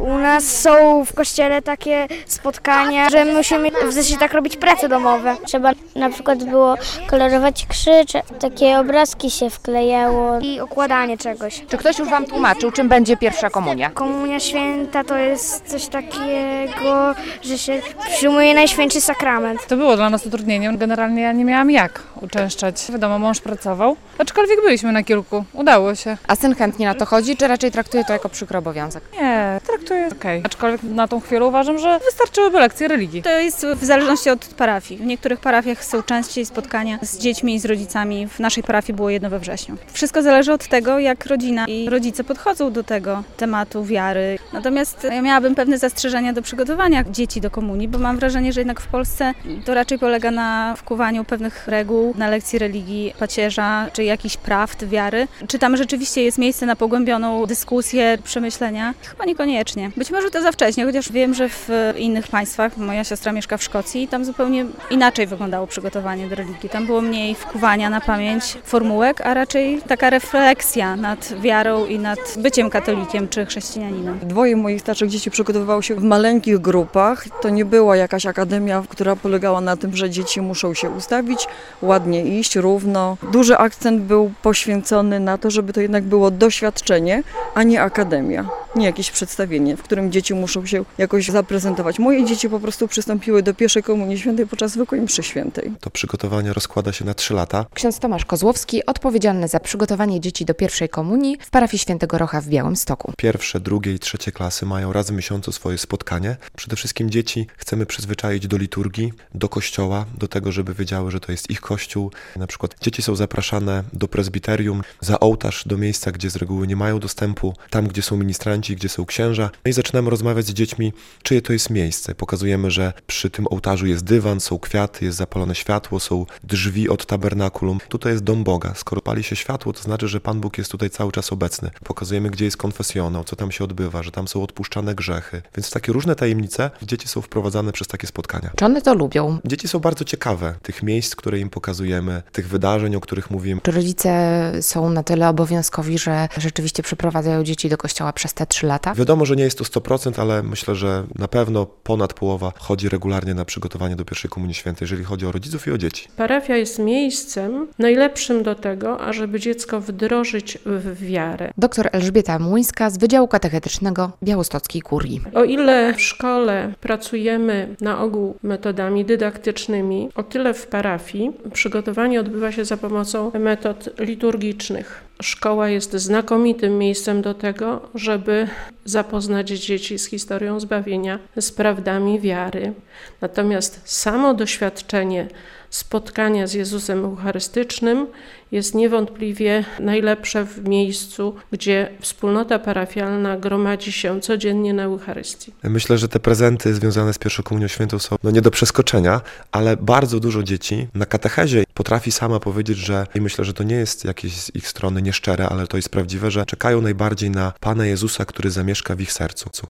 U nas są w kościele takie spotkania, że musimy w zasadzie tak robić prace domowe. Trzeba na przykład było kolorować krzyż, takie obrazki się wklejało. I okładanie czegoś. Czy ktoś już wam tłumaczył, czym będzie pierwsza komunia? Komunia święta to jest coś takiego, że się przyjmuje Najświętszy Sakrament. To było dla nas utrudnieniem. Generalnie ja nie miałam jak uczęszczać. Wiadomo, mąż pracował, aczkolwiek byliśmy na kilku. Udało się. A syn chętnie na to chodzi, czy raczej traktuje to jako przykry obowiązek? Nie, traktuję okej. Aczkolwiek na tą chwilę uważam, że wystarczyłyby lekcje religii. To jest w zależności od parafii. W niektórych parafiach są częściej spotkania z dziećmi i z rodzicami. W naszej parafii było jedno we wrześniu. Wszystko zależy od tego, jak rodzina i rodzice podchodzą do tego tematu wiary. Natomiast ja miałabym pewne zastrzeżenia do przygotowania dzieci do komunii, bo mam wrażenie, że jednak w Polsce to raczej polega na wkuwaniu pewnych reguł, na lekcji religii pacierza, czy jakichś prawd wiary. Czy tam rzeczywiście jest miejsce na pogłębioną dyskusję, przemyślenia? Chyba niekoniecznie. Być może to za wcześnie, chociaż wiem, że w innych państwach, moja siostra mieszka w Szkocji, tam zupełnie inaczej wyglądało przygotowanie do religii. Tam było mniej wkuwania na pamięć formułek, a raczej taka refleksja nad wiarą i nad byciem katolikiem czy chrześcijaninem. Dwoje moich starszych dzieci przygotowywało się w maleńkich grupach. To nie była jakaś akademia, która polegała na tym, że dzieci muszą się ustawić, ładnie iść, równo. Duży akcent był poświęcony na to, żeby to jednak było doświadczenie, a nie akademia. Nie jakieś przedstawienie, w którym dzieci muszą się jakoś zaprezentować. Moje dzieci po prostu przystąpiły do pierwszej komunii świętej podczas zwykłej mszy świętej. To przygotowanie rozkłada się na 3 lata. Ksiądz Tomasz Kozłowski, odpowiedzialny za przygotowanie dzieci do pierwszej komunii w parafii Świętego Rocha w Białymstoku. Pierwsze, drugie i trzecie klasy mają raz w miesiącu swoje spotkanie. Przede wszystkim dzieci chcemy przyzwyczaić do liturgii, do kościoła, do tego, żeby wiedziały, że to jest ich kościół. Na przykład dzieci są zapraszane do prezbiterium, za ołtarz, do miejsca, gdzie z reguły nie mają dostępu, tam, gdzie są ministranci, gdzie są księża. No i zaczynamy rozmawiać z dziećmi, czyje to jest miejsce. Pokazujemy, że przy tym ołtarzu jest dywan, są kwiaty, jest zapalone światło, są drzwi od tabernakulum. Tutaj jest dom Boga. Skoro pali się światło, to znaczy, że Pan Bóg jest tutaj cały czas obecny. Pokazujemy, gdzie jest konfesjonał, co tam się odbywa, że tam są odpuszczane grzechy. Więc takie różne tajemnice dzieci są wprowadzane przez takie spotkania. Czy one to lubią? Dzieci są bardzo ciekawe tych miejsc, które im pokazujemy, tych wydarzeń, o których mówimy. Czy rodzice są na tyle obowiązkowi, że rzeczywiście przyprowadzają dzieci do kościoła przez te 3 lata? Wiadomo, że nie jest to 100%, ale myślę, że na pewno ponad połowa chodzi regularnie na przygotowanie do pierwszej komunii świętej, jeżeli chodzi o rodziców i o dzieci. Parafia jest miejscem najlepszym do tego, ażeby dziecko wdrożyć w wiarę. Doktor Elżbieta Młyńska z Wydziału Katechetycznego Białostockiej Kurii. O ile w szkole pracujemy na ogół metodami dydaktycznymi, o tyle w parafii przygotowanie odbywa się za pomocą metod liturgicznych. Szkoła jest znakomitym miejscem do tego, żeby zapoznać dzieci z historią zbawienia, z prawdami wiary. Natomiast samo doświadczenie spotkania z Jezusem Eucharystycznym jest niewątpliwie najlepsze w miejscu, gdzie wspólnota parafialna gromadzi się codziennie na Eucharystii. Myślę, że te prezenty związane z pierwszą komunią świętą są nie do przeskoczenia, ale bardzo dużo dzieci na katechezie potrafi sama powiedzieć, że i myślę, że to nie jest jakieś z ich strony nieszczere, ale to jest prawdziwe, że czekają najbardziej na Pana Jezusa, który zamieszka w ich sercu.